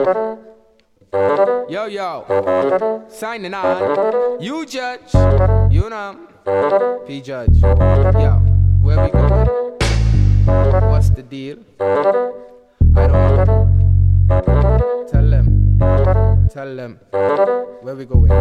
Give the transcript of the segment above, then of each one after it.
Yo, signing on. You judge, you know. P Judge. Yo, where we going? What's the deal? I don't know. Tell them. Where we going?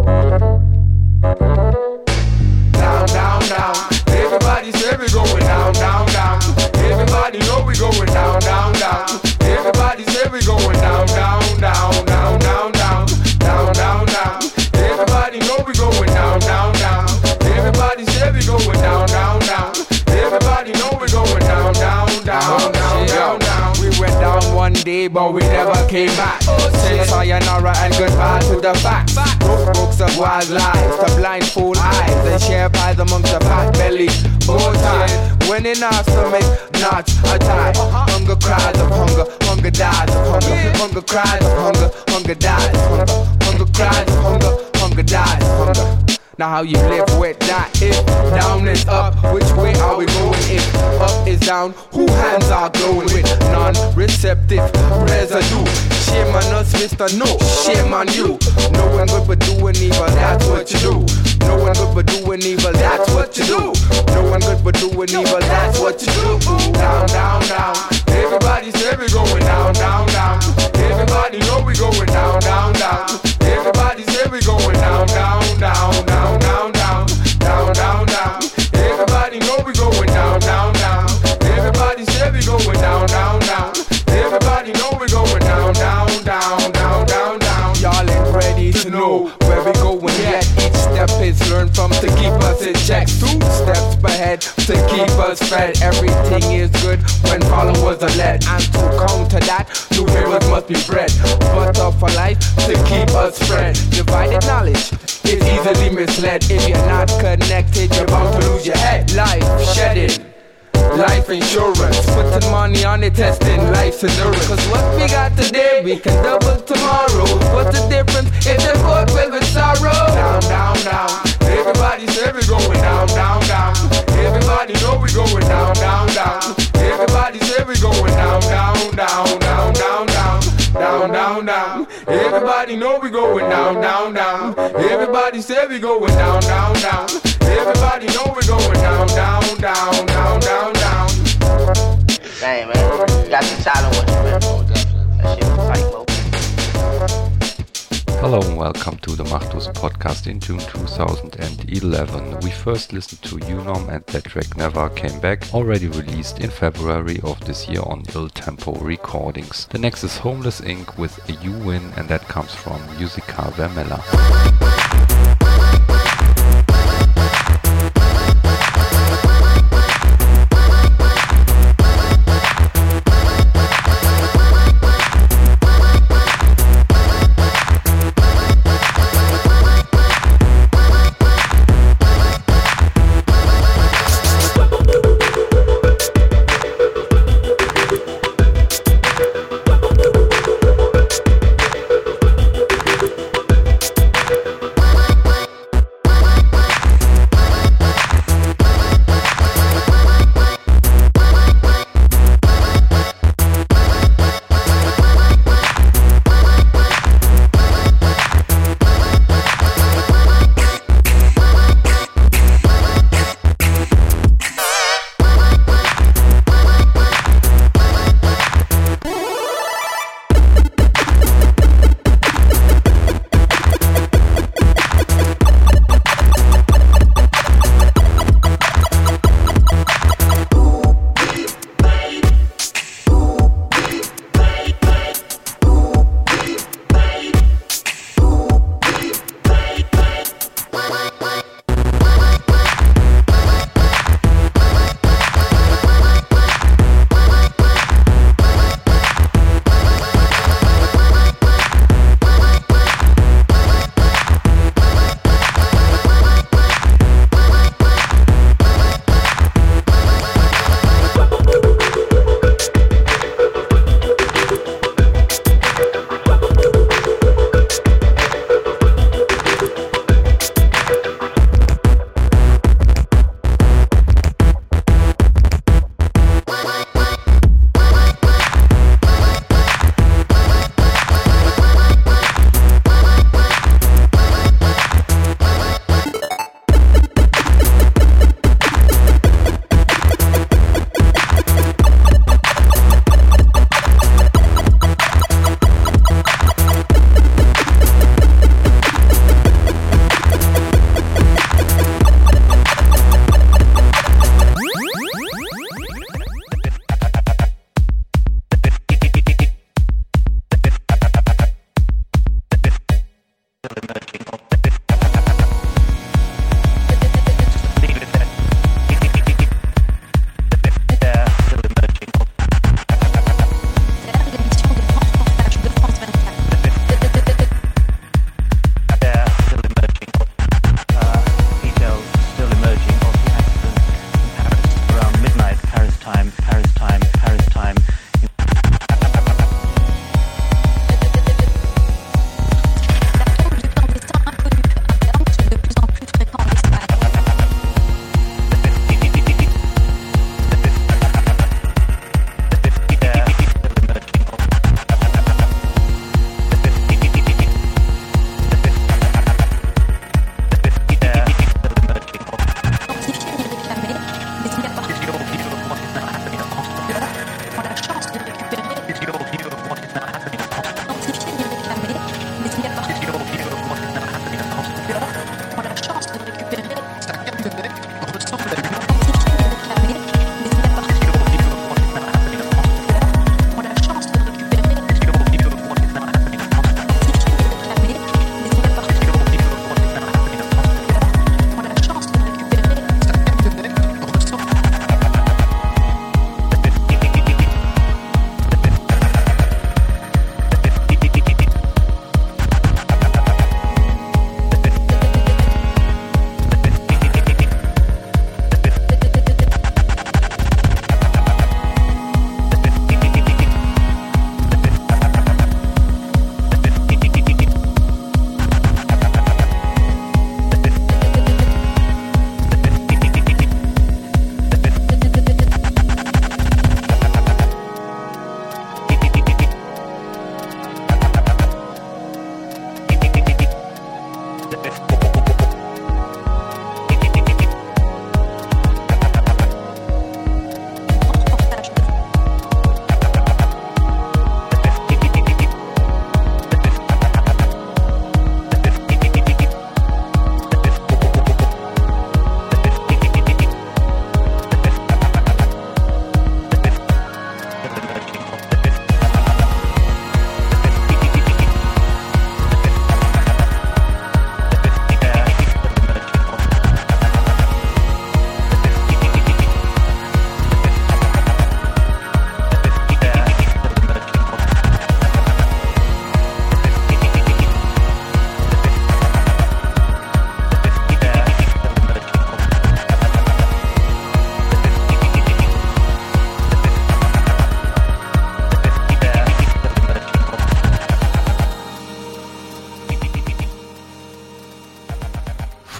Down, down, down. Everybody say we going down, down, down. Everybody know we going down, down, down. Everybody say we going down, down, down, down, down, down, down, down, down. Everybody know we going down, down, down. Everybody say we going down, down, down. Everybody know we going down, down, down, down, down, down. We went down one day, but we never came back. Say sayonara and goodbye to the facts. Books of wild lies, to blindfold eyes, and share pies amongst the fat belly. Both times, when in our stomach, not a tie. Hunger cries of hunger, hunger dies of hunger. Hunger cries of hunger, hunger dies of hunger. Hunger cries of hunger, hunger dies of hunger. Now how you live with that? If down is up, which way are we going? If up is down, who hands are glowing with non-receptive residue? Shame on us, Mr. No, shame on you. No one good but doing evil, that's what you do. No one good but doing evil, that's what you do. No one good but doing evil, that's what you do. Down, down, down. Everybody say we going down, down, down. Everybody know we going down, down, down. Everybody say we going down, down, down, down, down, down, down, down, down. Everybody know we going down, down, down. Everybody say we going down, down, down. Everybody know we going down, down, down, down, down, down. Y'all ain't ready to know where we going yet. Each step is learned from to keep us in check. 2 steps ahead to keep us fed. Everything is good when followers are led. And to counter that, new heroes must be bred. Butter for life to keep us spread. Divided knowledge is easily misled. If you're not connected, you're bound to lose your head. Life shedding, life insurance, putting money on it, testing life's endurance. Cause what we got today, we can double tomorrow. What's the difference if they're both filled with sorrow? Down, down, down. Everybody say we going down, down, down. Everybody know we going down, down, down. Everybody say we going down, down, down, down, down, down, down, down, down. Everybody know we going down, down, down. Everybody say we going down, down, down. Everybody know we going down, down, down, down, down, down. Dang, man. Got some silent ones, man. That shit was tight, bro. Hello and welcome to the Machtlos podcast in June 2011. We first listened to Unom and their track Never Came Back, already released in February of this year on Il Tempo Recordings. The next is Homeless Inc. with a You Win, and that comes from Musica Vermella.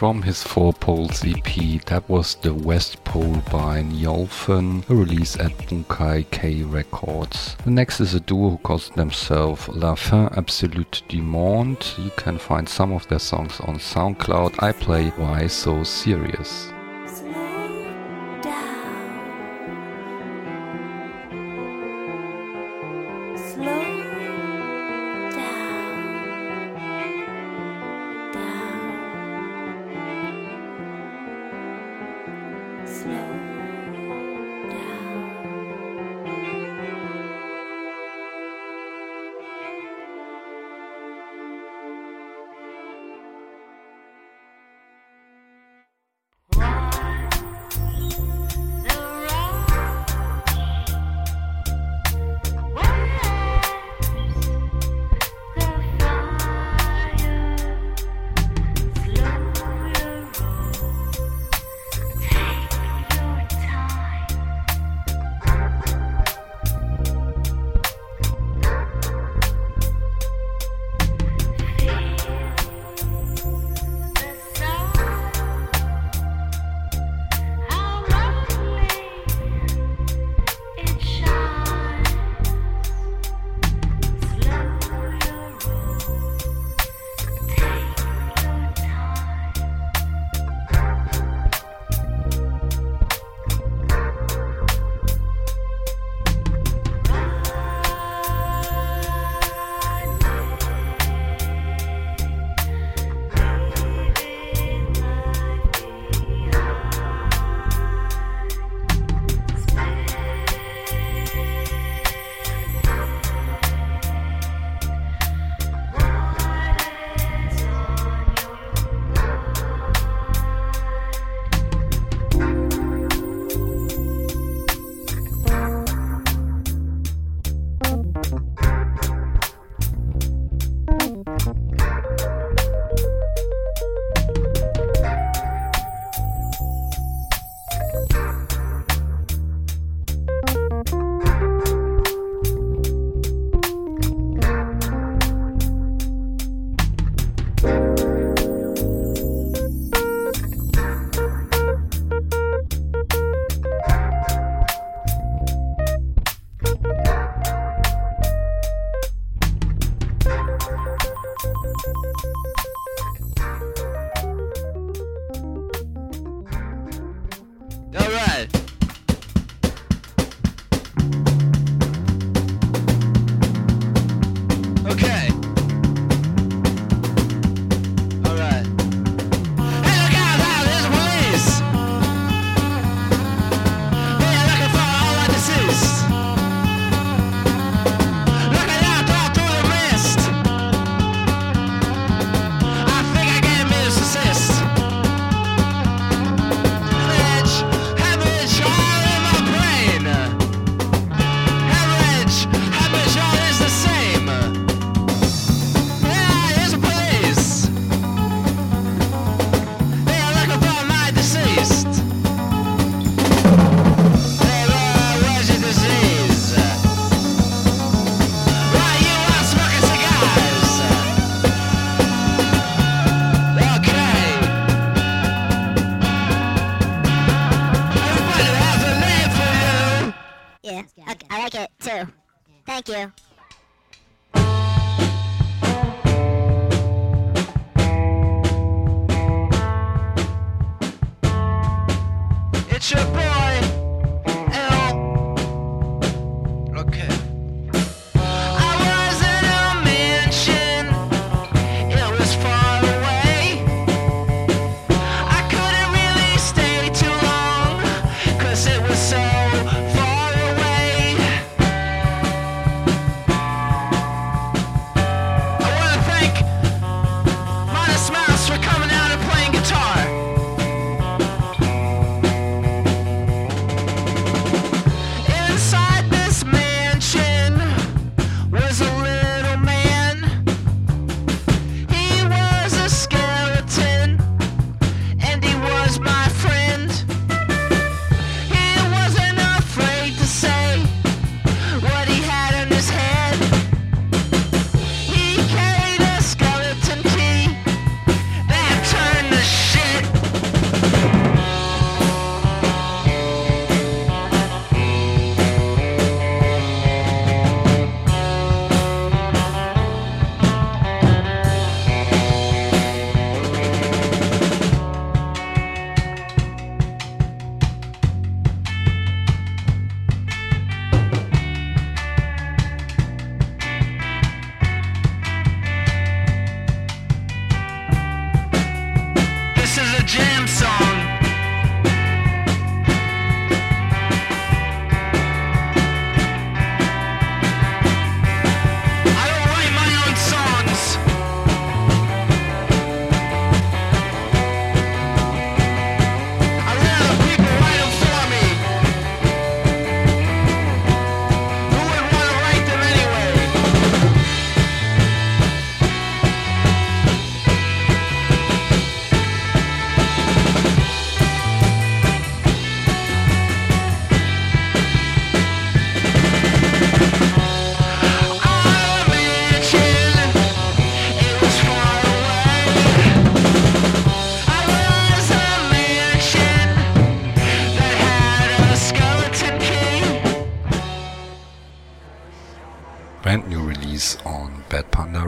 from his Four Poles EP. That was The West Pole by Njolfven, a release at Bunkai K Records. The next is a duo who calls themselves La Fin Absolute du Monde. You can find some of their songs on SoundCloud. I play Why So Serious. Thank you. It's your boy, L. Okay. I was in a mansion, it was far away. I couldn't really stay too long, 'cause it was so far away. I wanna thank Modest Mouse for coming out and playing guitar.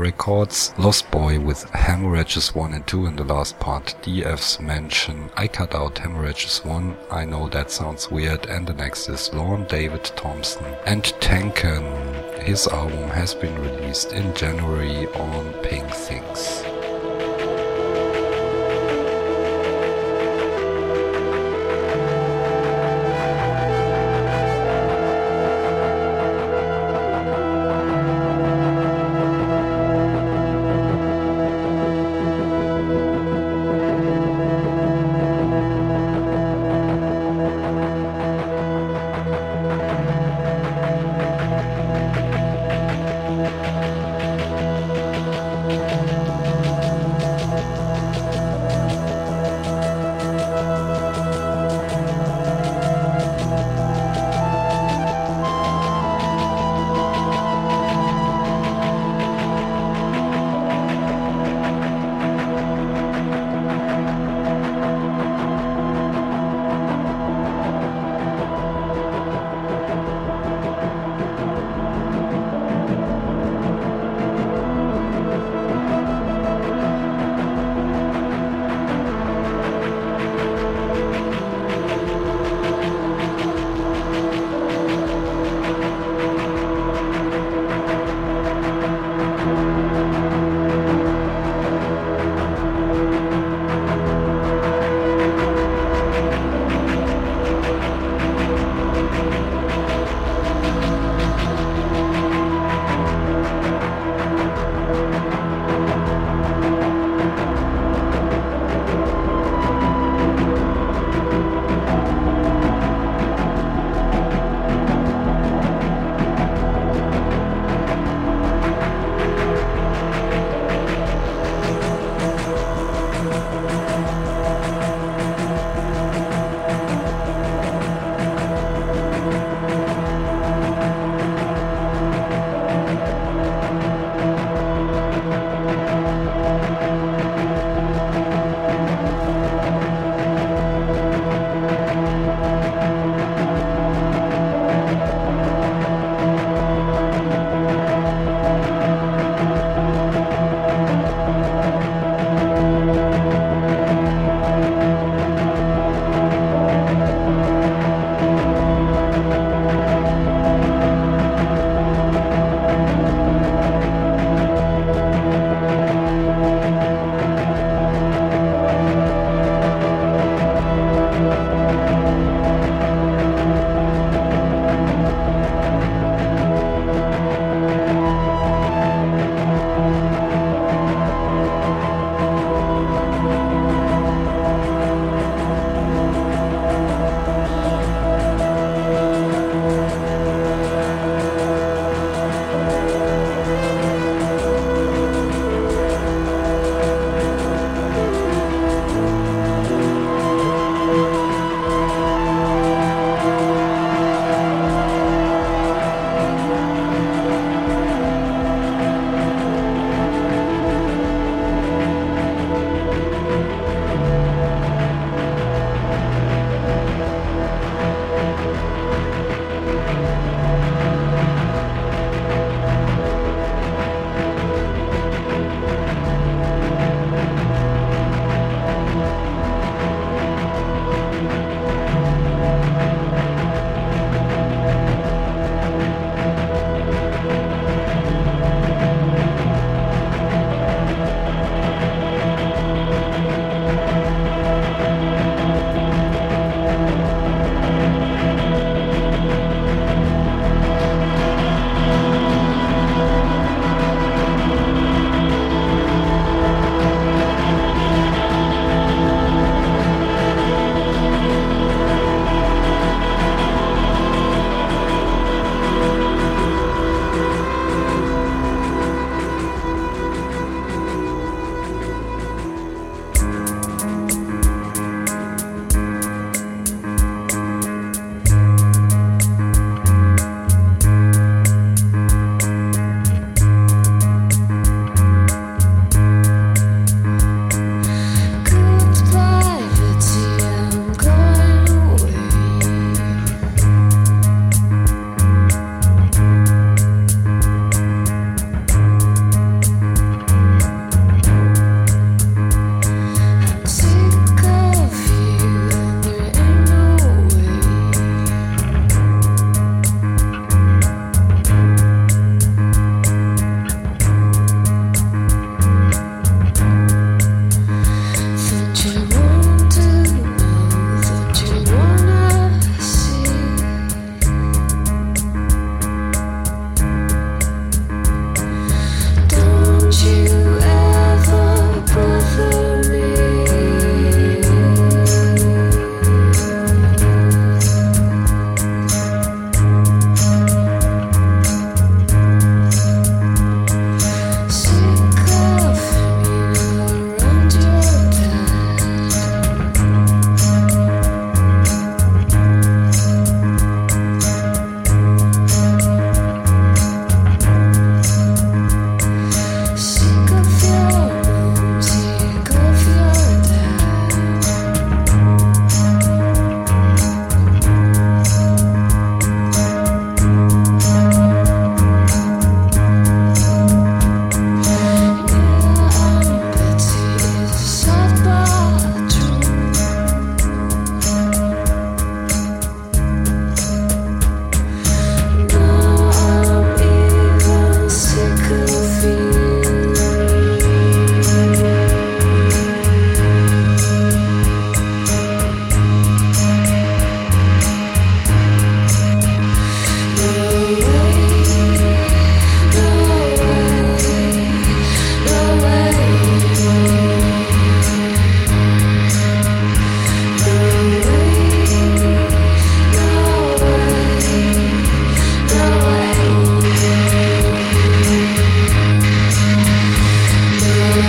Records. Lost Boy with Hemorrhages 1 and 2 in the last part. DF's mention I cut out Hemorrhages 1, I know that sounds weird, and the next is Lorne David Thompson and Tanken. His album has been released in January on Pink Things.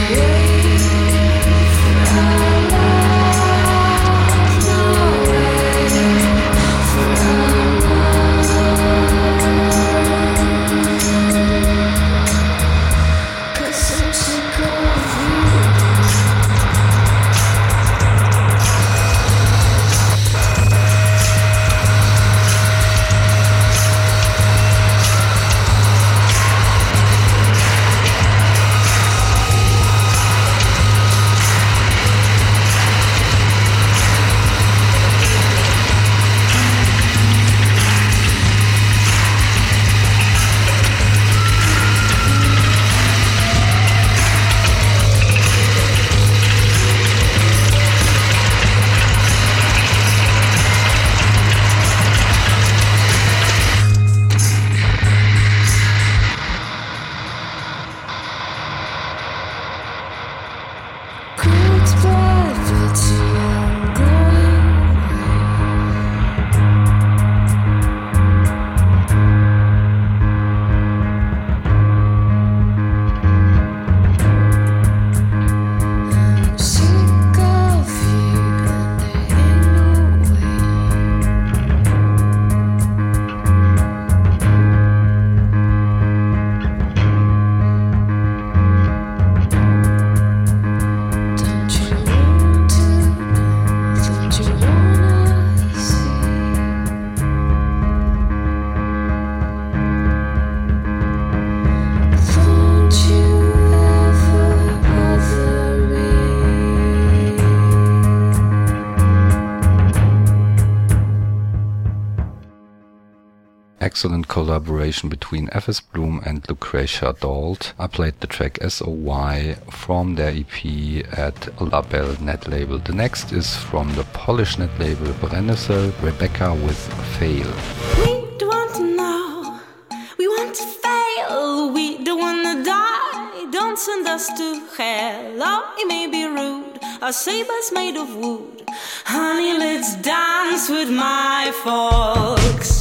excellent collaboration between FS Bloom and Lucretia Dalt. I played the track SOY from their EP at Label Net label. The next is from the Polish net label Brennesel, Rebecca with Fail. We don't want to know, we want to fail, we don't want to die, don't send us to hell. Oh, it may be rude, our sabers made of wood. Honey, let's dance with my folks.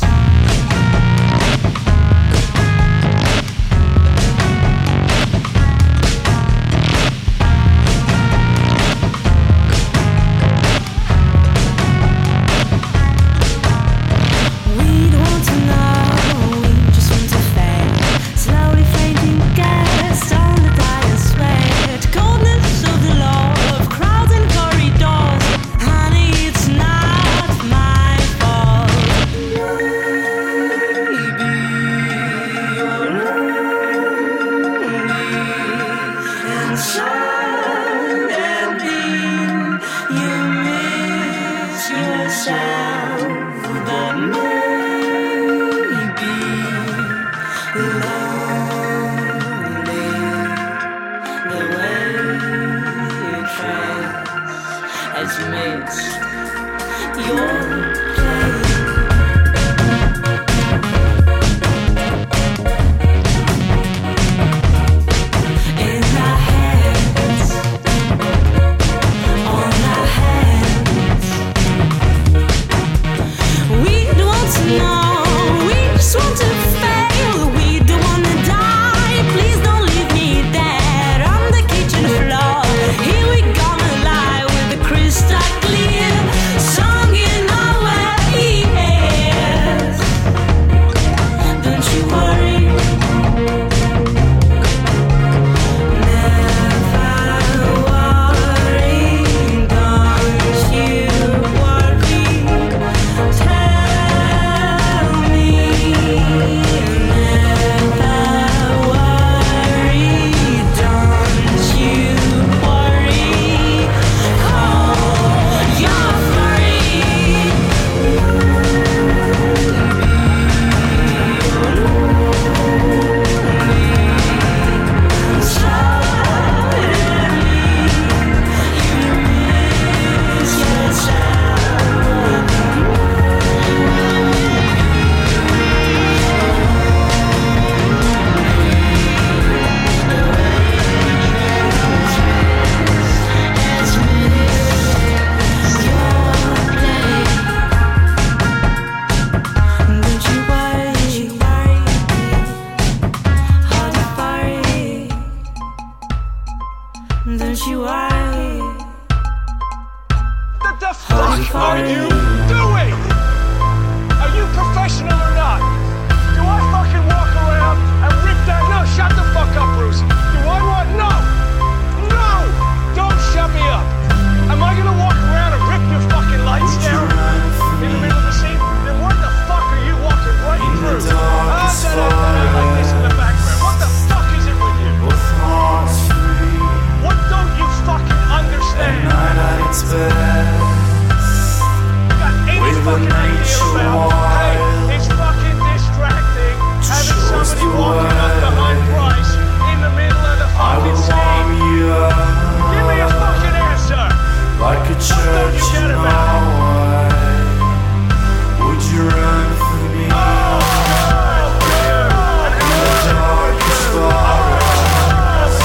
Here we come alive with the crystal clear song in our way. Don't you worry. What the fuck are you doing? Are you professional or not? Do I fucking walk around and rip that? No, shut the fuck up, Bruce. Do I want? No! No! Don't shut me up. Am I gonna walk around and rip your fucking lights down in the middle of the scene? Then what the fuck are you walking right through? Like this in the background. What the fuck is it with you? What don't you fucking understand? Got any fucking idea about? Hey, it's fucking distracting having somebody walking up behind Bryce in the middle of the fucking scene. Give me a fucking answer. Like a church in Hawaii, would you run for me? In the darkest forest,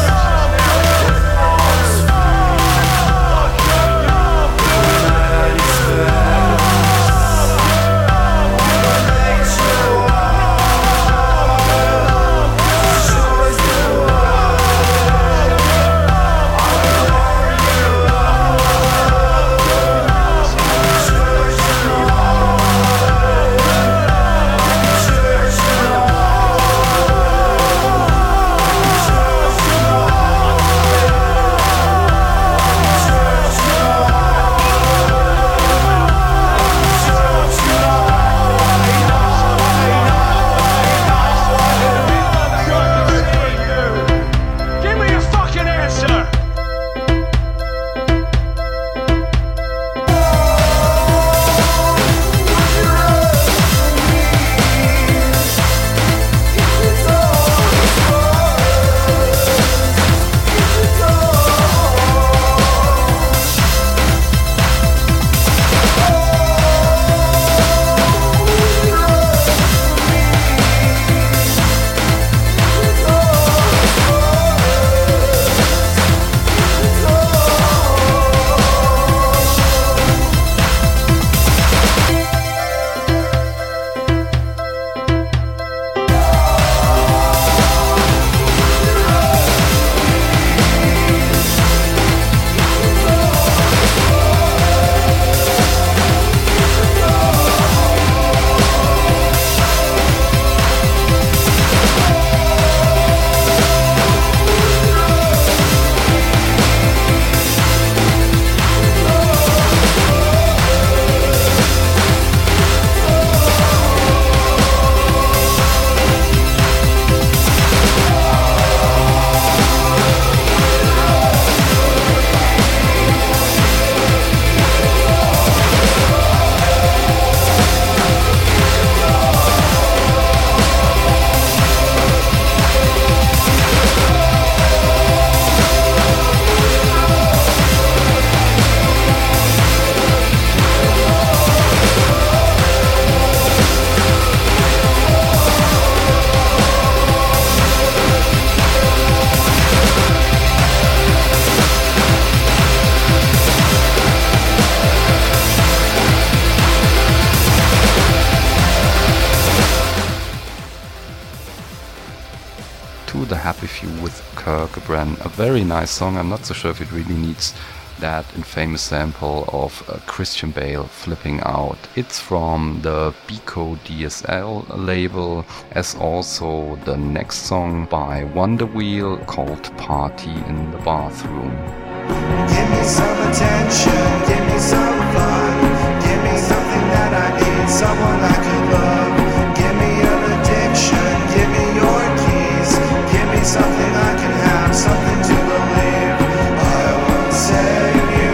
The Happy Few with Kirk Brennan. A very nice song. I'm not so sure if it really needs that infamous sample of Christian Bale flipping out. It's from the Biko DSL label, as also the next song by Wonder Wheel called Party in the Bathroom. Give me some attention, give me some fun, give me something that I need, someone I could love. Give me an addiction, give me your keys, give me something I can have, something to believe. I won't save you,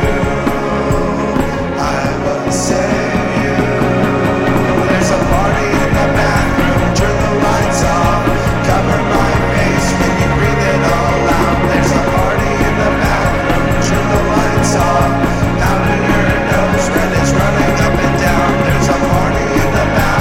I won't save you. There's a party in the bathroom, turn the lights off, cover my face when you breathe it all out. There's a party in the bathroom, turn the lights off, down in your nose, red is running up and down. There's a party in the bathroom.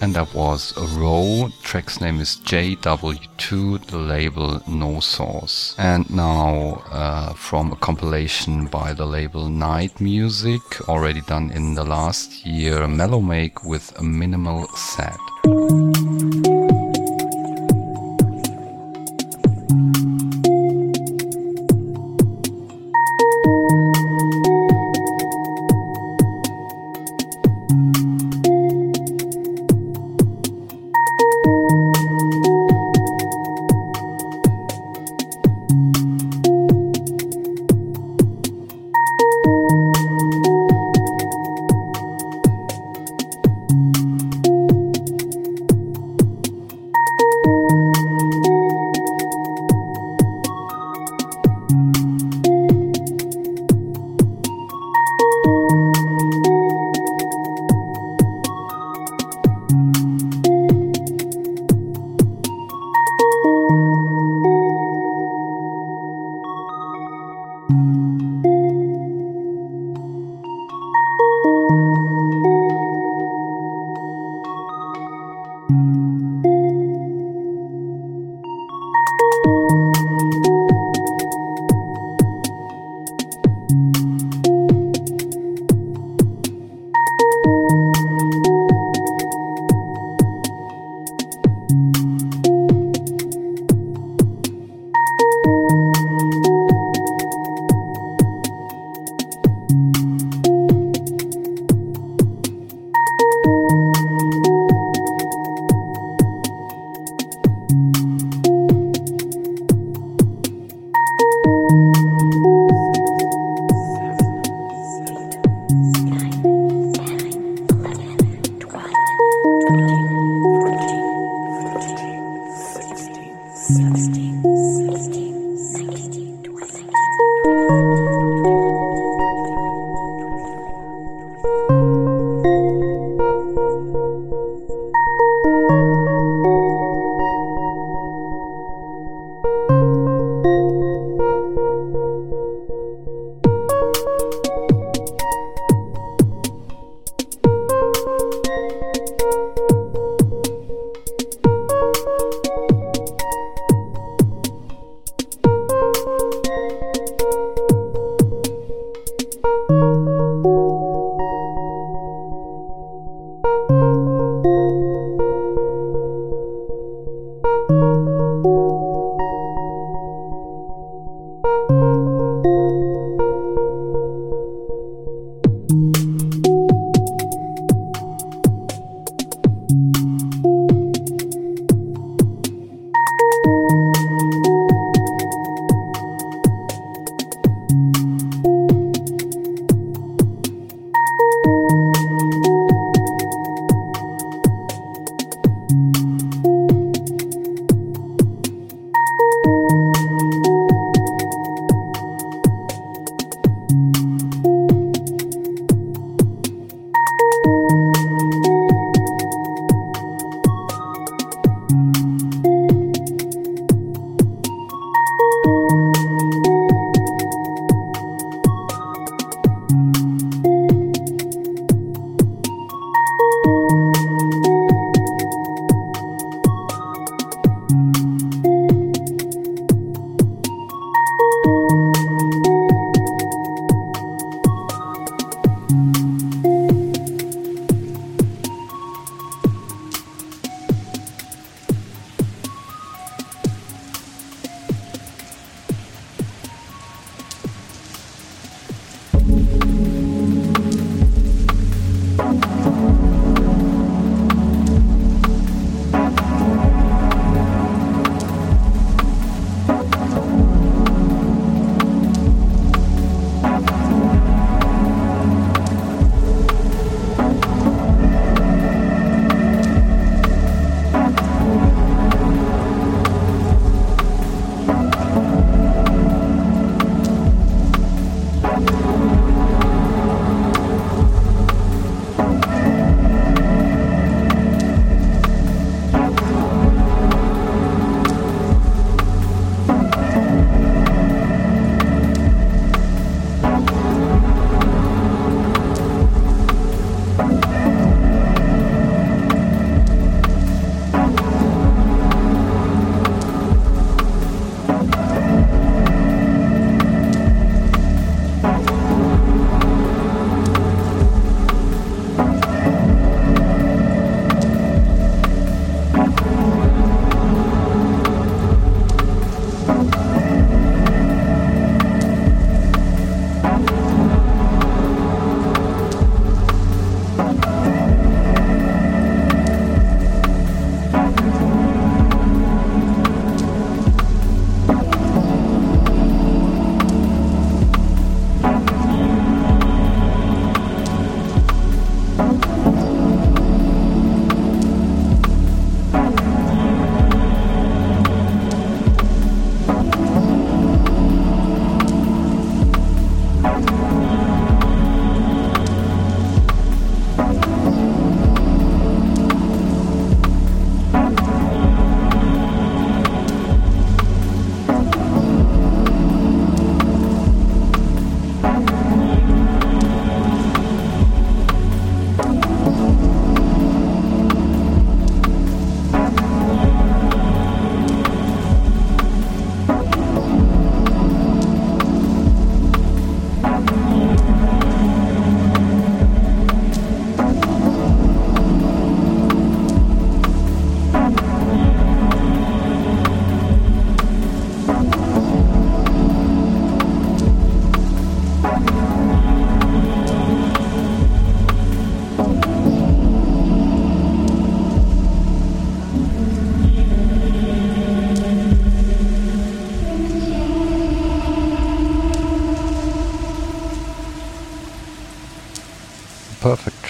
And that was Row. Track's name is JW2, the label No Source. And now from a compilation by the label Night Music, already done in the last year, Mellow Make with a Minimal Set.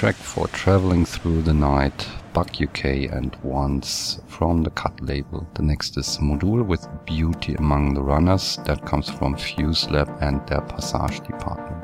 track for Traveling Through the Night, Buck UK and Once from the Cut label. The next is Modul with Beauty Among the Runners, that comes from Fuse Lab and their Passage department.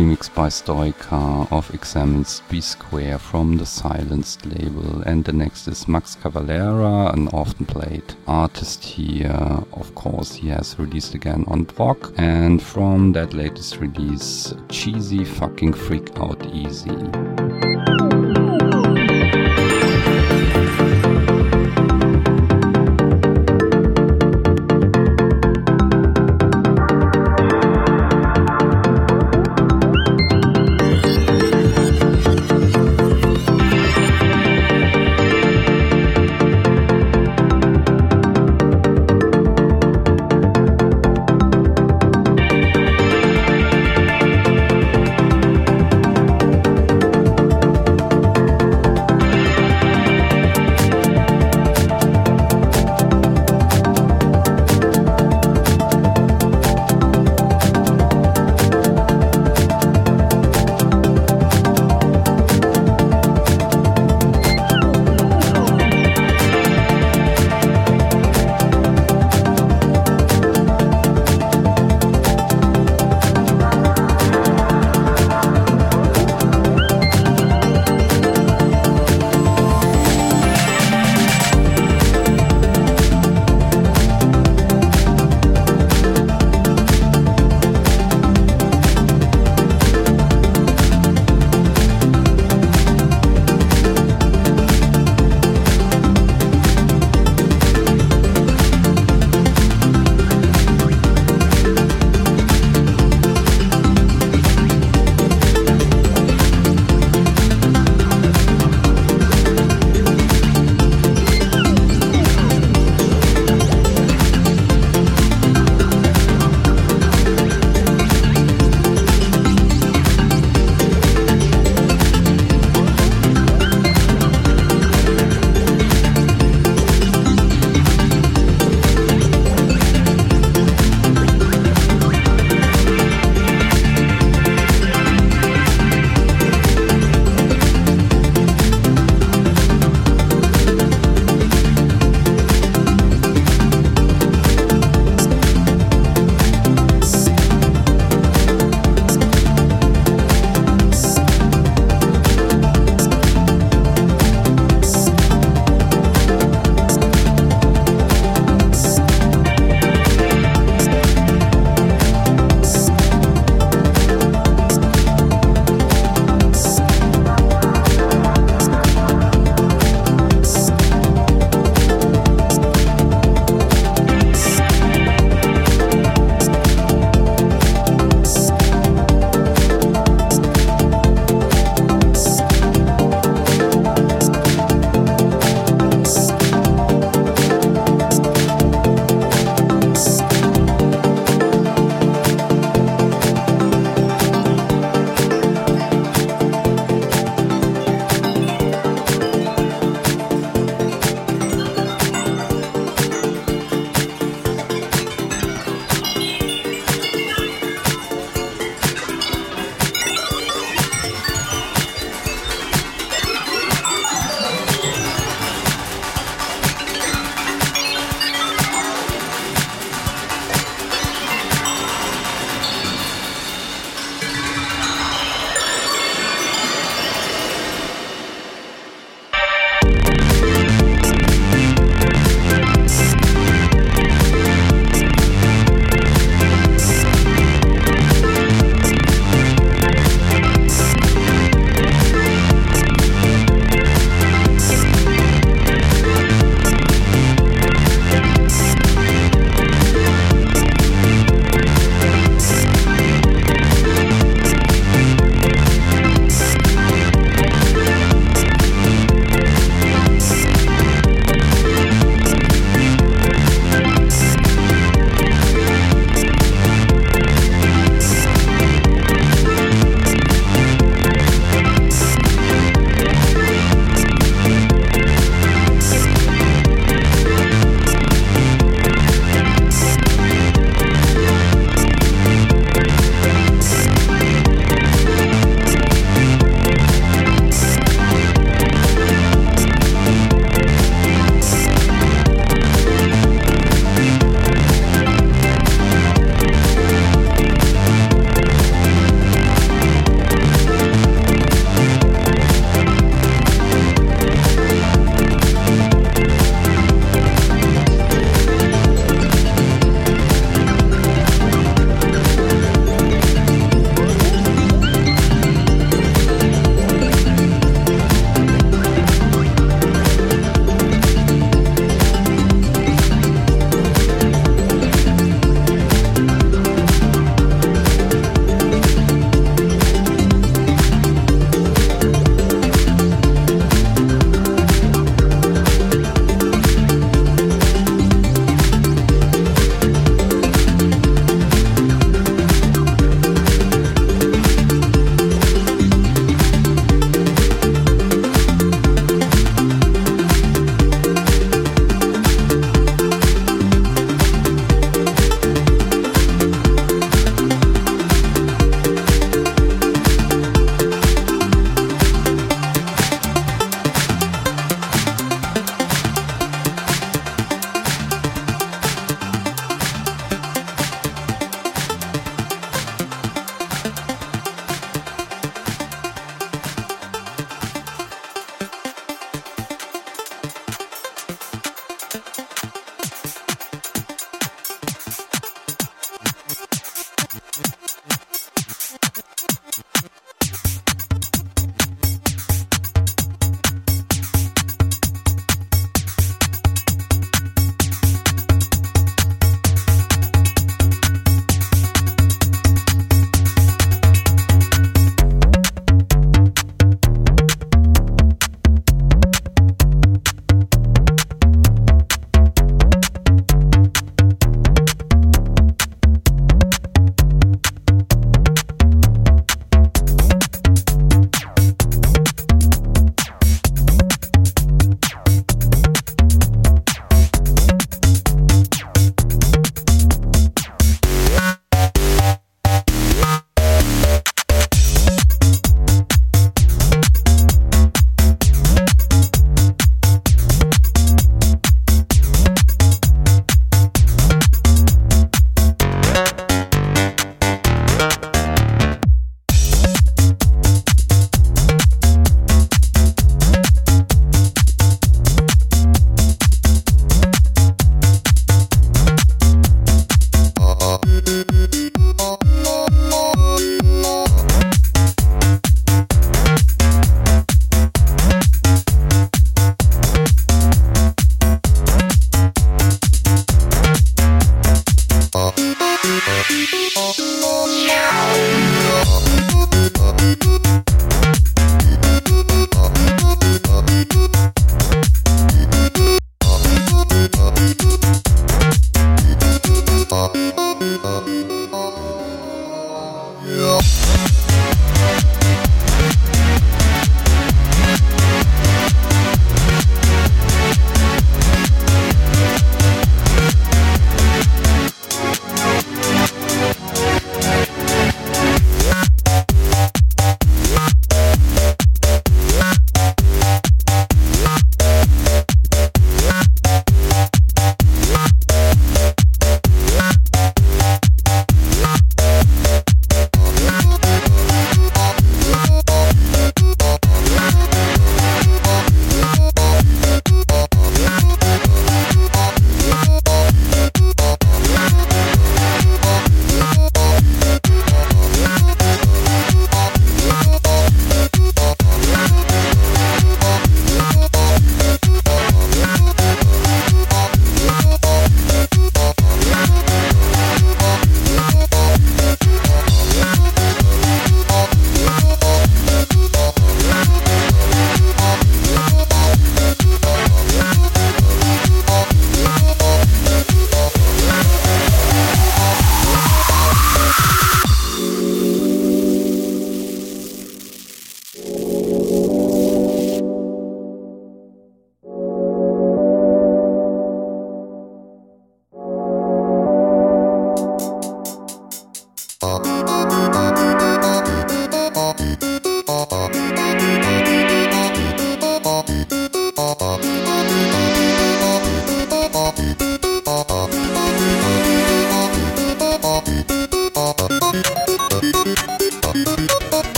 remix by Stoica of Examines B Square from the Silenced label. And the next is Max Cavalera, an often played artist here. Of course, he has released again on Dvock. And from that latest release, Cheesy Fucking Freak Out Easy.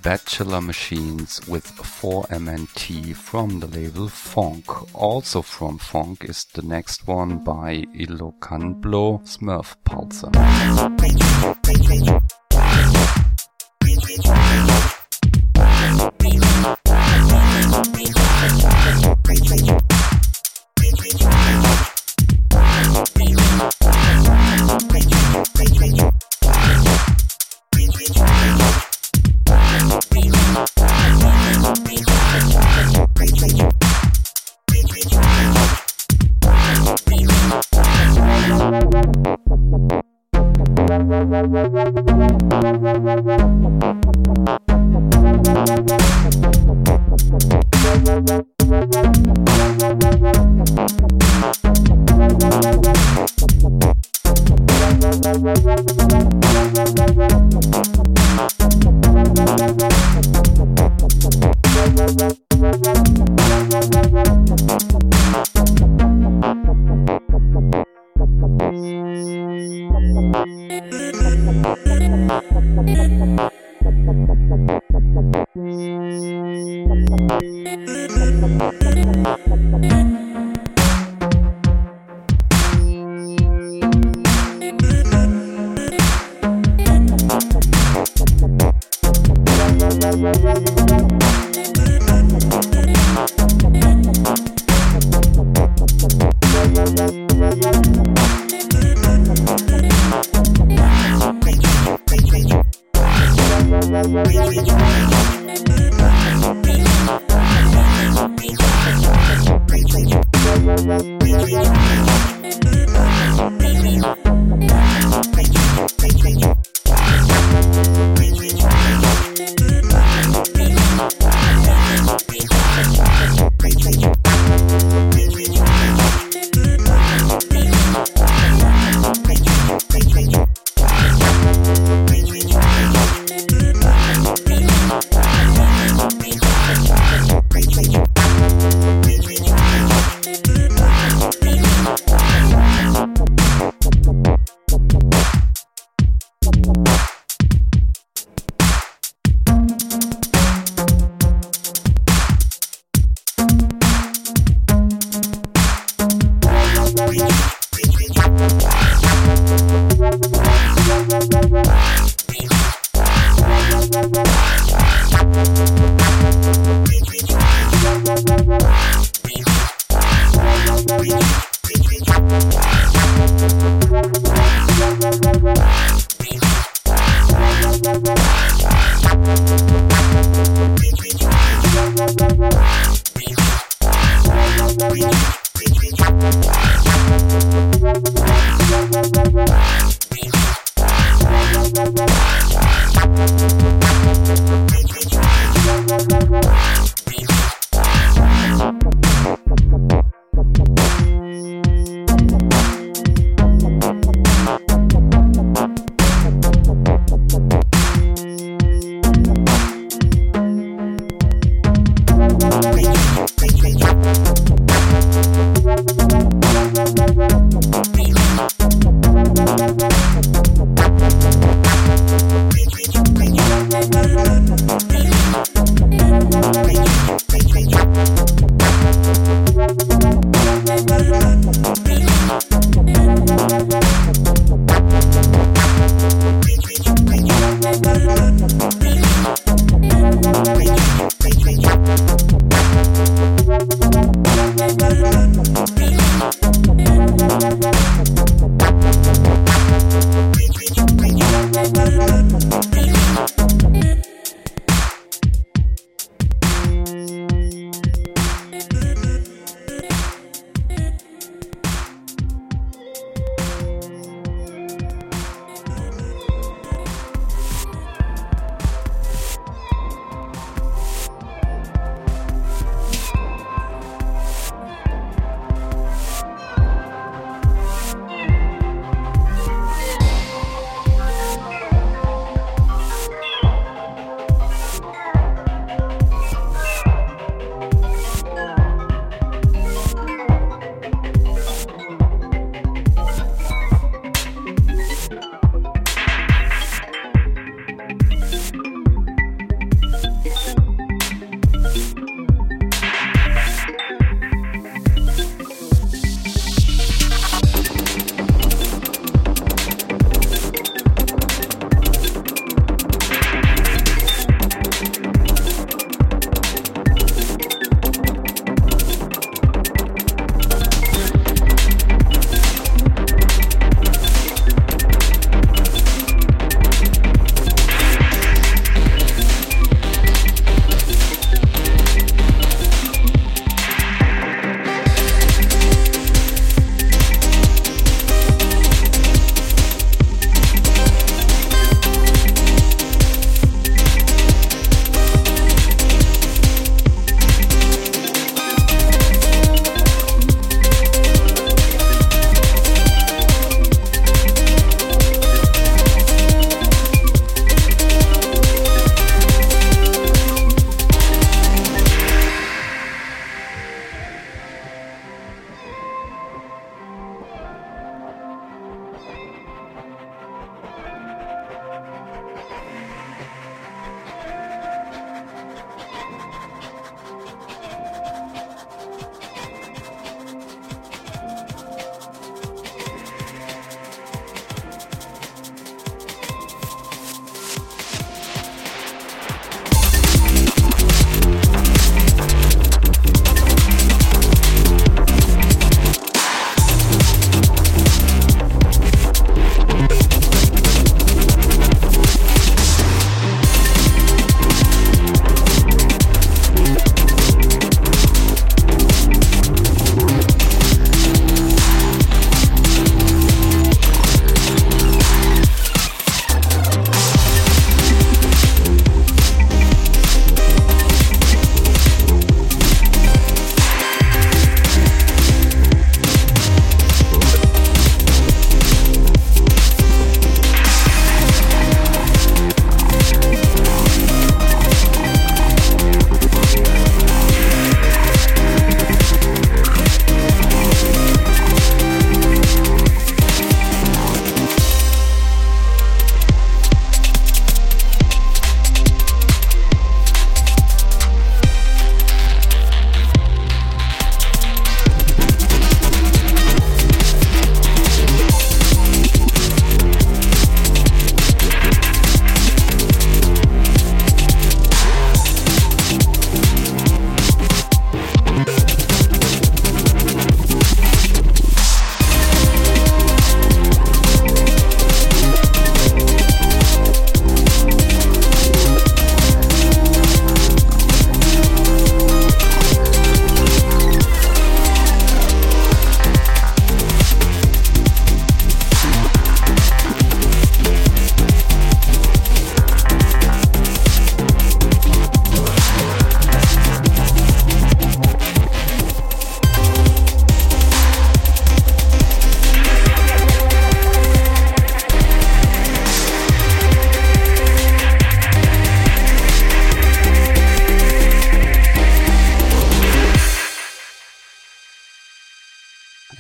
Bachelor Machines with 4MNT from the label Fonk. Also from Fonk is the next one by Ilocanblo, Smurf Pulsar.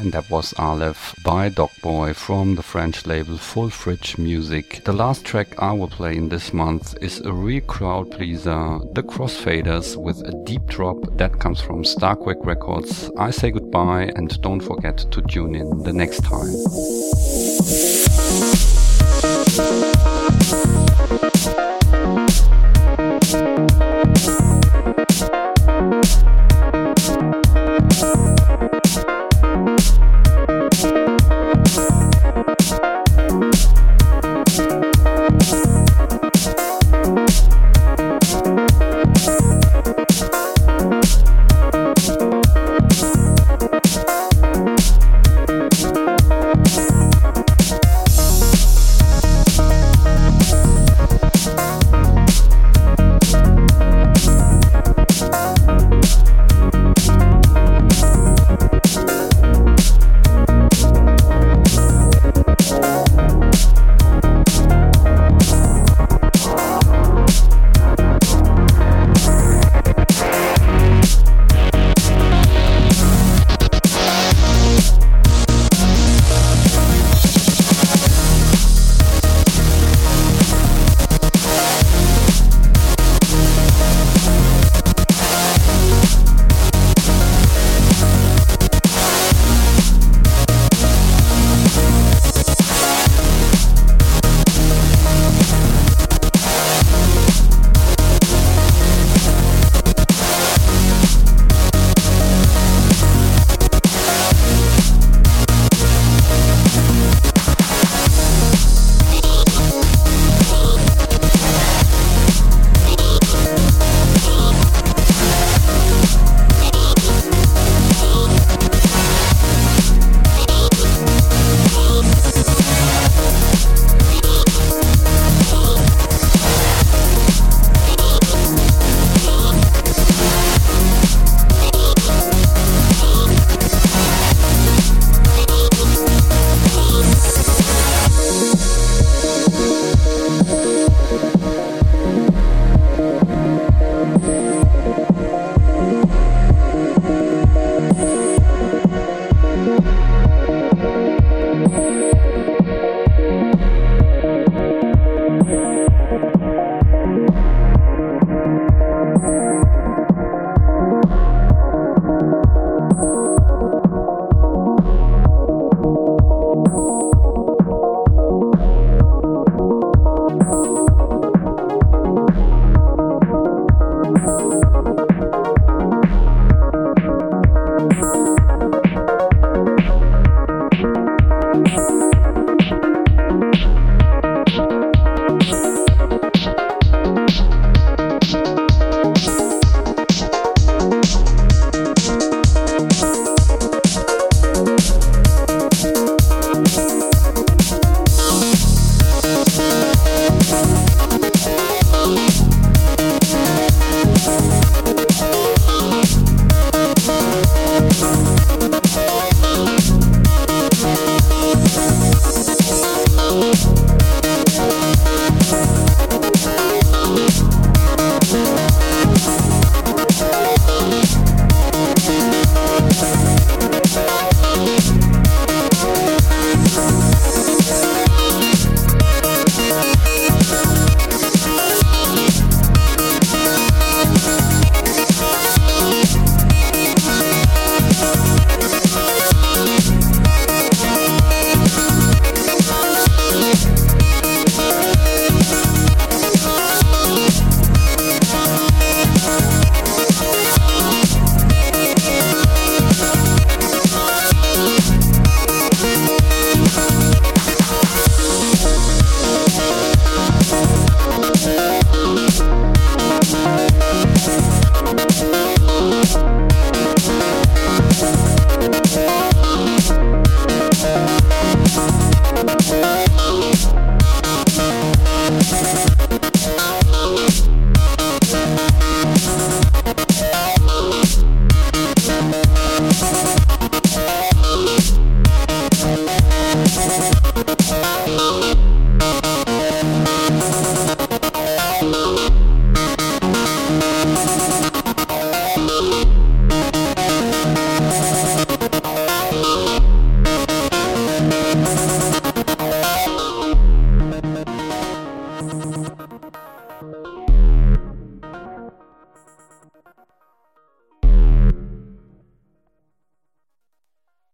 and that was Aleph by Dogboy from the French label Full Fridge Music. The last track I will play in this month is a real crowd pleaser, The Crossfaders with a deep drop that comes from Starquake Records. I say goodbye and don't forget to tune in the next time.